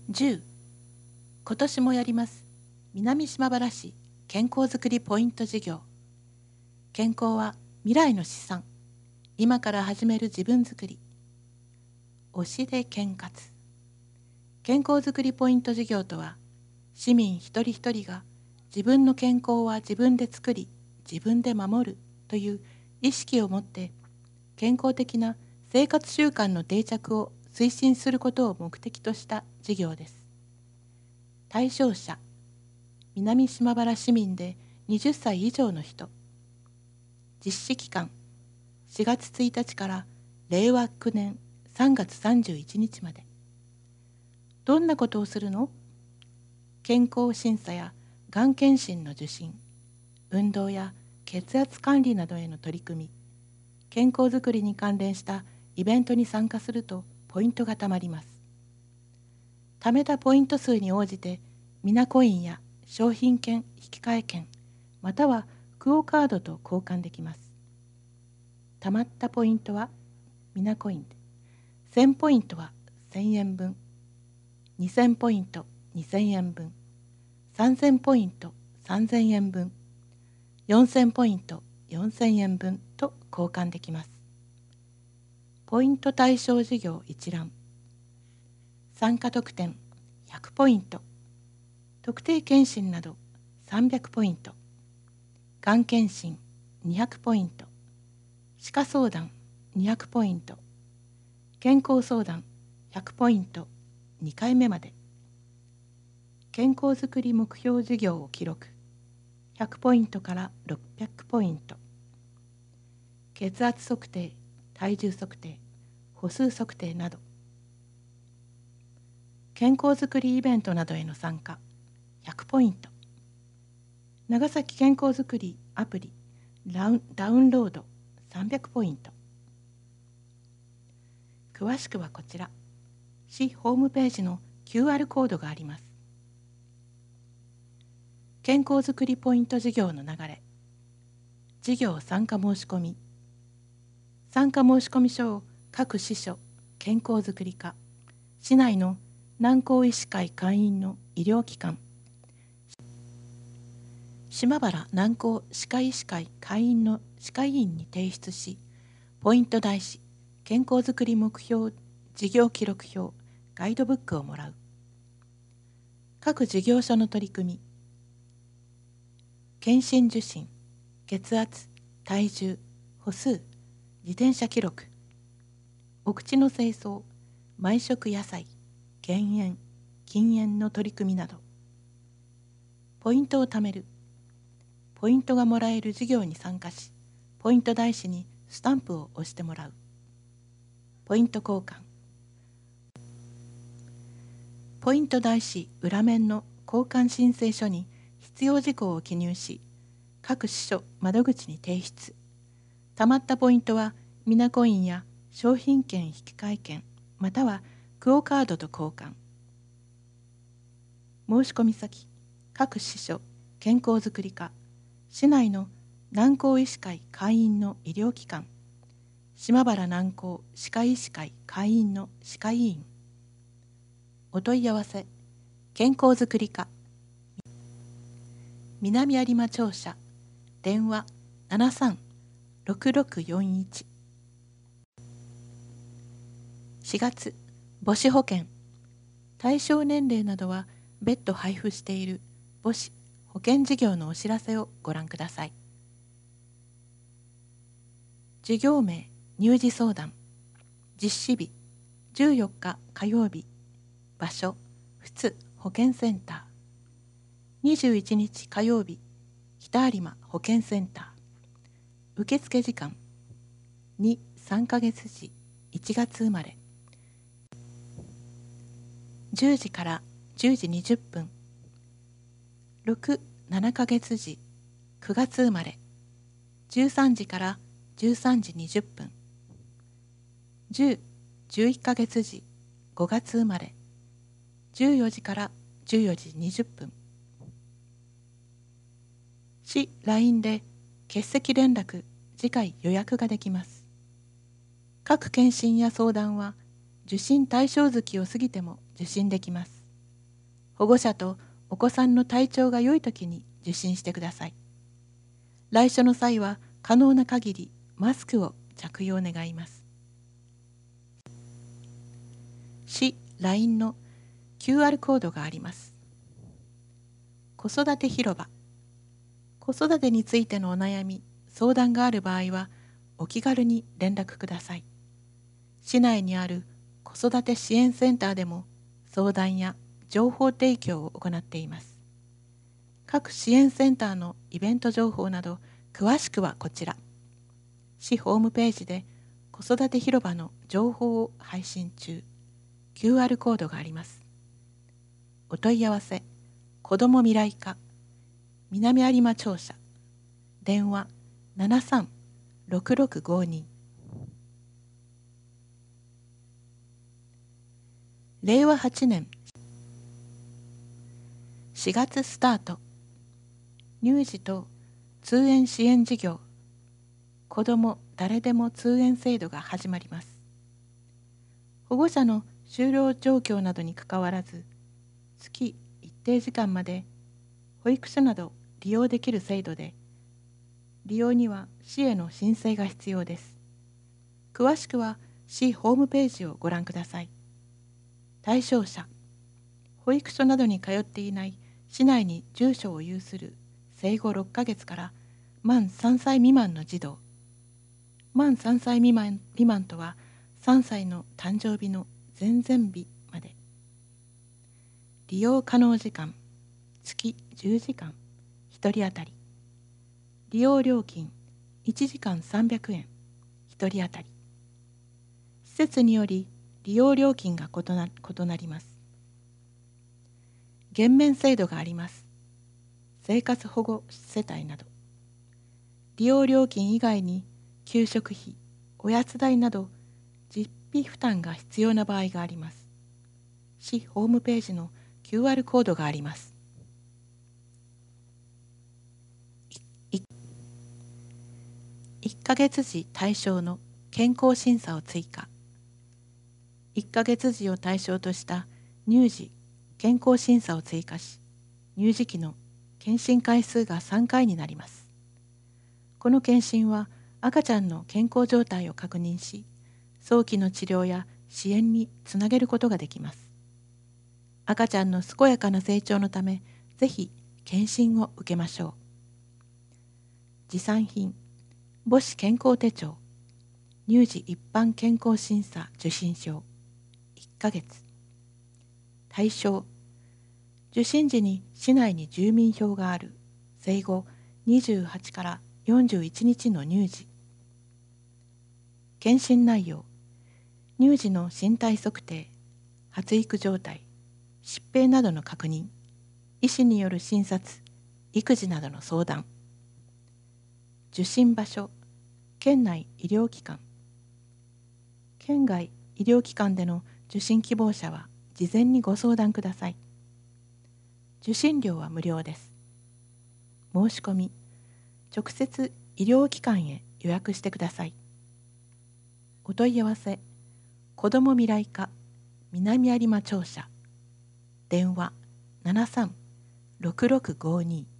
10、今年もやります。南島原市健康づくりポイント事業。健康は未来の資産。今から始める自分づくり。推しで健活。健康づくりポイント事業とは、市民一人一人が自分の健康は自分で作り、自分で守るという意識を持って、健康的な生活習慣の定着を推進することを目的とした事業です。対象者、南島原市民で20歳以上の人。実施期間、4月1日から令和9年3月31日まで。どんなことをするの？健康審査やがん検診の受診、運動や血圧管理などへの取り組み、健康づくりに関連したイベントに参加するとポイントがたまります。貯めたポイント数に応じてミナコインや商品券引換券またはクオカードと交換できます。貯まったポイントはミナコインで、1000ポイントは1000円分、2000ポイント2000円分、3000ポイント3000円分、4000ポイント4000円分と交換できます。ポイント対象事業一覧。参加特典100ポイント、特定健診など300ポイント、がん検診200ポイント、歯科相談200ポイント、健康相談100ポイント2回目まで。健康づくり目標事業を記録100ポイントから600ポイント。血圧測定、体重測定、歩数測定など。健康づくりイベントなどへの参加100ポイント。長崎健康づくりアプリダウンロード300ポイント。詳しくはこちら、市ホームページの QR コードがあります。健康づくりポイント事業の流れ。事業参加申し込み。参加申込書を各支所、健康づくり課、市内の南高医師会会員の医療機関、島原南高歯科医師会会員の歯科医院に提出し、ポイント台紙、健康づくり目標事業記録表、ガイドブックをもらう。各事業所の取り組み。検診受診、血圧、体重、歩数、自転車記録、お口の清掃、毎食野菜、減塩、禁煙の取り組みなど。ポイントを貯める。ポイントがもらえる事業に参加し、ポイント台紙にスタンプを押してもらう。ポイント交換。ポイント台紙裏面の交換申請書に必要事項を記入し、各支所窓口に提出。たまったポイントはミナコインや商品券引換券またはクオカードと交換。申込先、各支所健康づくり課、市内の南高医師会会員の医療機関、島原南高歯科医師会会員の歯科医院。お問い合わせ、健康づくり課、南有馬庁舎、電話73-6641。4月、母子保険。対象年齢などは別途配布している母子保険事業のお知らせをご覧ください。事業名、乳児相談。実施日、14日火曜日。場所、富津保健センター。21日火曜日、北有馬保健センター。受付時間、2、3ヶ月時、1月生まれ。10時から10時20分。6、7ヶ月時、9月生まれ。13時から13時20分。10、11ヶ月時、5月生まれ。14時から14時20分。市 LINE で欠席連絡、次回予約ができます。各検診や相談は受診対象月を過ぎても受診できます。 保護者とお子さんの体調が良いときに受診してください。来所の際は可能な限りマスクを着用願います。市 LINE の QR コードがあります。子育て広場。子育てについてのお悩み、相談がある場合はお気軽に連絡ください。市内にある子育て支援センターでも相談や情報提供を行っています。各支援センターのイベント情報など詳しくはこちら。市ホームページで子育て広場の情報を配信中。QR コードがあります。お問い合わせ、子ども未来課、南有馬庁舎、電話73-6652。令和8年4月スタート、乳児等通園支援事業、子ども誰でも通園制度が始まります。保護者の就労状況などにかかわらず、月一定時間まで保育所など利用できる制度で、利用には市への申請が必要です。詳しくは市ホームページをご覧ください。対象者、保育所などに通っていない市内に住所を有する生後6ヶ月から満3歳未満の児童。満3歳未満とは3歳の誕生日の前々日まで。利用可能時間、月10時間、1人当たり。利用料金、1時間300円、1人当たり。施設により利用料金が異なります。減免制度があります。生活保護世帯など。利用料金以外に給食費、おやつ代など実費負担が必要な場合があります。市ホームページの QR コードがあります。1ヶ月時対象の健康審査を追加。1ヶ月時を対象とした乳児健康審査を追加し、乳児期の検診回数が3回になります。この検診は赤ちゃんの健康状態を確認し、早期の治療や支援につなげることができます。赤ちゃんの健やかな成長のため、ぜひ検診を受けましょう。持参品、母子健康手帳、乳児一般健康審査受診票、1ヶ月。対象、受診時に市内に住民票がある生後28から41日の乳児。検診内容、乳児の身体測定、発育状態、疾病などの確認、医師による診察、育児などの相談。受診場所、県内医療機関。県外医療機関での受診希望者は事前にご相談ください。受診料は無料です。申し込み、直接医療機関へ予約してください。お問い合わせ、子ども未来課南有馬庁舎、電話73-6652。